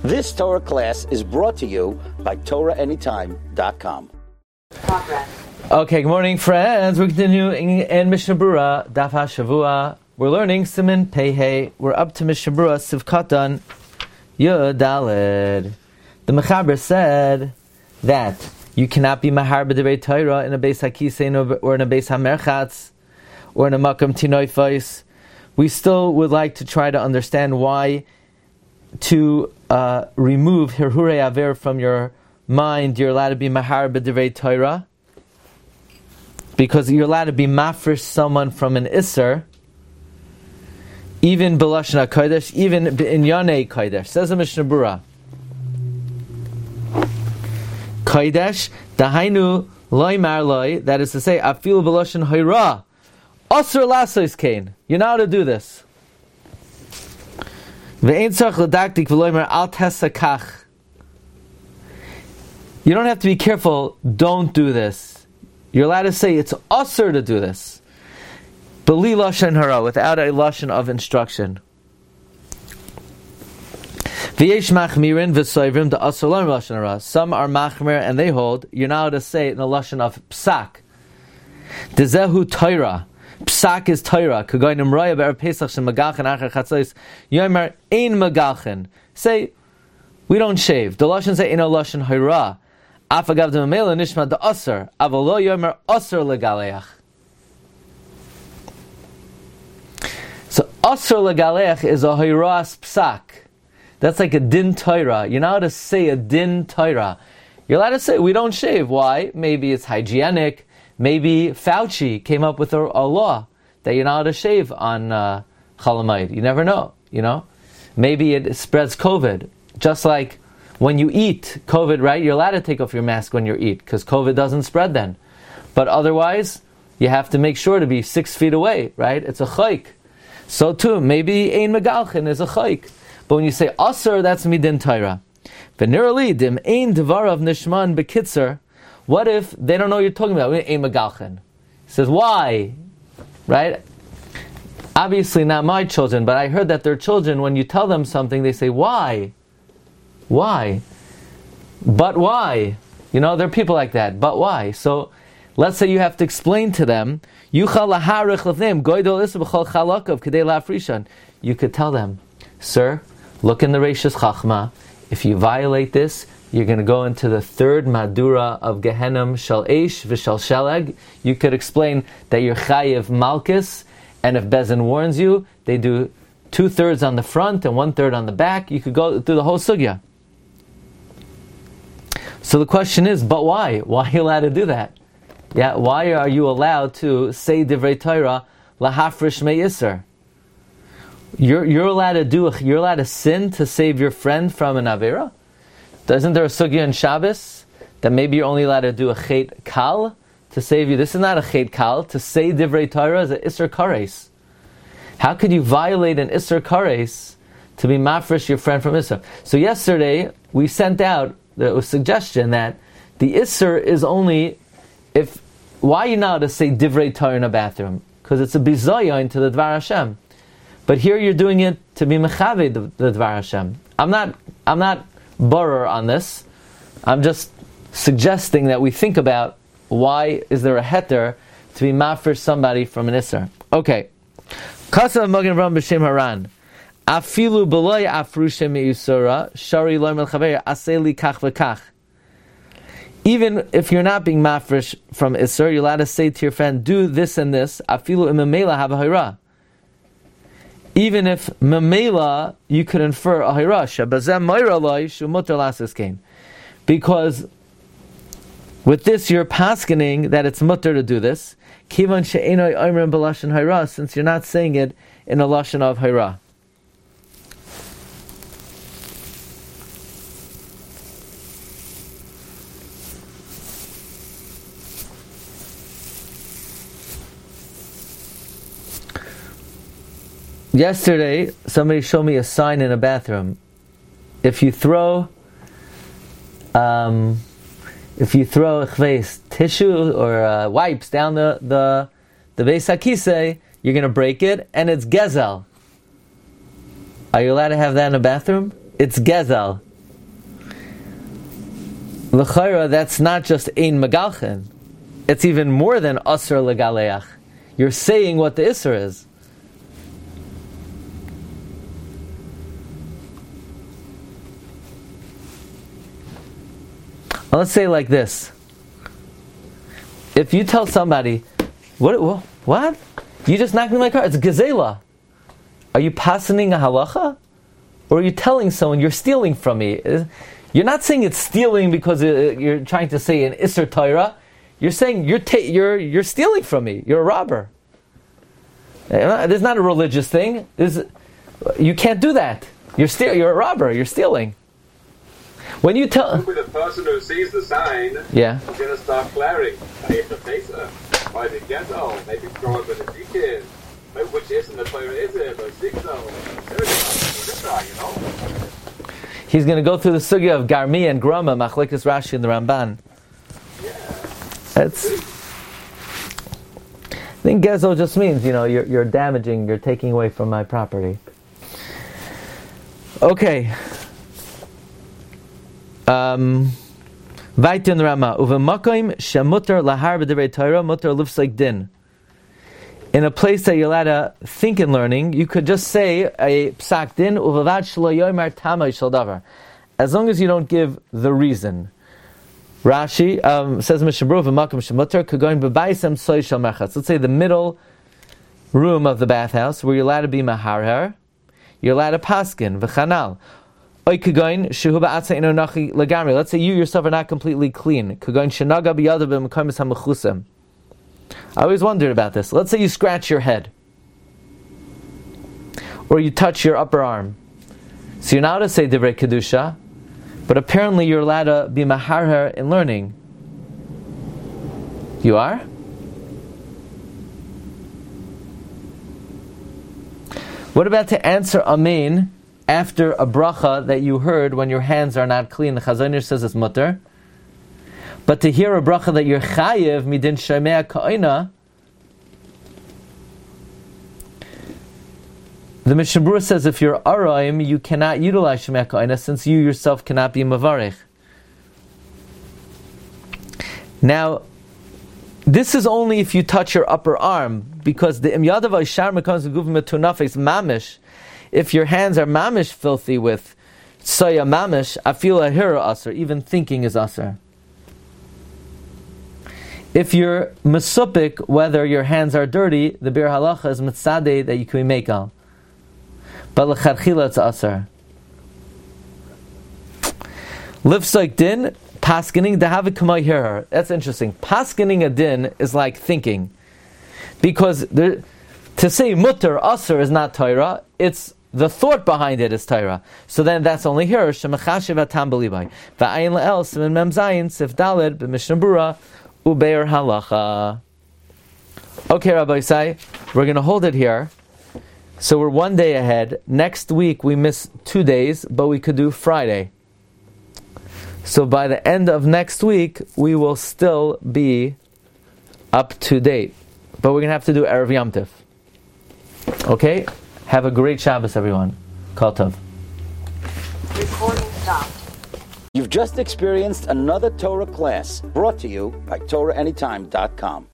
This Torah class is brought to you by TorahAnytime.com. Okay, good morning, friends. We're continuing in Mishnah Berurah, Daf HaShavua. We're learning Siman Pei. We're up to Mishnah Berurah, Sivkatan Yud Daled. The Mechaber said that you cannot be mahar b'divrei Torah in a beis hakisein or in a beis hamerchatz or in a makam tinoifais. We still would like to try to understand why to remove hirhurei aver from your mind. You're allowed to be mahar b'divrei Torah because you're allowed to be mafresh someone from an isser, even b'lashon hakodesh, even in yanei kodesh. Says the Mishnah Berurah, kodesh dahainu loy mar loy. That is to say, afilu b'lashon hayra asur lasos kain. You're not allowed to do this. You don't have to be careful, don't do this. You're allowed to say it's usher to do this. B'li lashon hara, without a lashon of instruction. V'yesh machmirin v'soivrim the usher lo lashon hara. Some are machmir and they hold you're not allowed to say it in a lashon of psak. Dezehu Torah. Psak is Torah. K'goynim roya be'er pesach shem magalchen achar chatzos yomer ein magalchen. Say, we don't shave. The lashon say ino lashon hara. Afagav de mamela nishma de aser. Avalo yomer aser legaleach. So aser legaleach is a hiras psak. That's like a din Torah. You're not allowed to say a din Torah. You're allowed to say we don't shave. Why? Maybe it's hygienic. Maybe Fauci came up with a law that you're not allowed to shave on Chalamayid. You never know, Maybe it spreads COVID. Just like when you eat, COVID, right? You're allowed to take off your mask when you eat, because COVID doesn't spread then. But otherwise, you have to make sure to be 6 feet away, right? It's a chayk. So too, maybe ein megalchen is a chayk. But when you say asur, that's midin Torah. V'nirali dim ein devarav nishman bekitzer. What if they don't know what you're talking about? Ein megalchen. He says, why? Right? Obviously not my children, but I heard that their children, when you tell them something, they say, why? Why? But why? There are people like that. But why? So, let's say you have to explain to them, you could tell them, sir, look in the Reishis Chachma. If you violate this, you're going to go into the third Madura of Gehenim Shal Eish V'Shal Sheleg. You could explain that you're Chayiv Malkus, and if Bezin warns you, they do 2/3 on the front and 1/3 on the back. You could go through the whole sugya. So the question is, but why? Why are you allowed to do that? Yeah, why are you allowed to say Divrei Torah lahafresh me'isr? You're allowed to sin to save your friend from an avera? Isn't there a sugya in Shabbos that maybe you're only allowed to do a chet kal to save you? This is not a chet kal. To say divrei Torah is an isser kares. How could you violate an isser kares to be mafresh your friend from isser? So yesterday we sent out the suggestion that the isser is only if. Why are you not to say divrei Torah in a bathroom? Because it's a bizayon to the Dvar Hashem. But here you're doing it to be mechaveh the Dvar Hashem. I'm not borrower on this. I'm just suggesting that we think about why is there a heter to be mafresh somebody from an isser. Okay. Kasav Magen Avraham b'Shem Haran. Afilu b'loy afrushe me'usura shari loy melchaver aseli kach v'kach. Even if you're not being mafresh from isser, you're allowed to say to your friend, do this and this. Afilu imamela have a hayra. Even if memela, you could infer a hirasha, because with this you're paskening that it's mutter to do this. Since you're not saying it in a lashon of hira. Yesterday, somebody showed me a sign in a bathroom. If you throw tissue or wipes down the Beis HaKisei, you're going to break it, and it's gezel. Are you allowed to have that in a bathroom? It's gezel. L'chayra, that's not just ein megalchen. It's even more than asr legaleach. You're saying what the isser is. Well, let's say like this. If you tell somebody, what? You just knocked me my car. It's gazela. Are you passing a halacha? Or are you telling someone you're stealing from me? You're not saying it's stealing because you're trying to say an Isser Torah. You're saying you're stealing from me. You're a robber. There's not a religious thing. You can't do that. You're a robber. You're stealing. When you tell the person who sees the sign, yeah, is going to start glaring. I have to face her. By the ghetto, maybe throw it with the deacon. Which isn't the Torah, is it? But you know. He's going to go through the sugya of Garmi and Grama, Machlekes Rashi and the Ramban. Yeah. I think Gezel just means, you're damaging, you're taking away from my property. Okay. Vayt in Rama. Uvemakoim shemutar lahar b'divrei Torah mutar lifsek din. In a place that you're allowed to think and learning, you could just say a psak din uvavad shelo yomer tamay shel davar, as long as you don't give the reason. Rashi says Mishabru v'makom shemutar kagoin b'baisem soy shel merchatz. Let's say the middle room of the bathhouse where you're allowed to be maharher, you're allowed to paskin v'chanal. Let's say you yourself are not completely clean. I always wondered about this. Let's say you scratch your head, or you touch your upper arm. So you're not allowed to say divrei kedusha, but apparently you're allowed to be maharher in learning. You are? What about to answer amen after a bracha that you heard when your hands are not clean? The Chazon Ish says it's mutter. But to hear a bracha that you're chayiv midin shemea ka'ina, the Mishabura says if you're araim, you cannot utilize shemea ka'ina since you yourself cannot be mavarech. Now, this is only if you touch your upper arm, because the imyadav ishar becomes guvim metunafes mamish. If your hands are mamish filthy with soya mamish, afila hira aser, even thinking is aser. If you're mesupik, whether your hands are dirty, the bir halacha is mitzadeh that you can make al. But l'chadchila it's aser. Lifsoik din, paskening, dahavik kamay hirer. That's interesting. Paskening a din is like thinking. Because to say mutter, aser is not Torah, it's the thought behind it is Torah. So then that's only here. Shemachashiv atam b'libai. Va'ayin le'el, simen mem zayin, sif daled, b'mishnah berurah, ubeir halacha. Okay, Rabbi Isai, we're going to hold it here. So we're one day ahead. Next week we miss 2 days, but we could do Friday. So by the end of next week, we will still be up to date. But we're going to have to do Erev Yom Tif. Okay? Have a great Shabbos, everyone. Kol Tov. Recording stopped. You've just experienced another Torah class brought to you by TorahAnytime.com.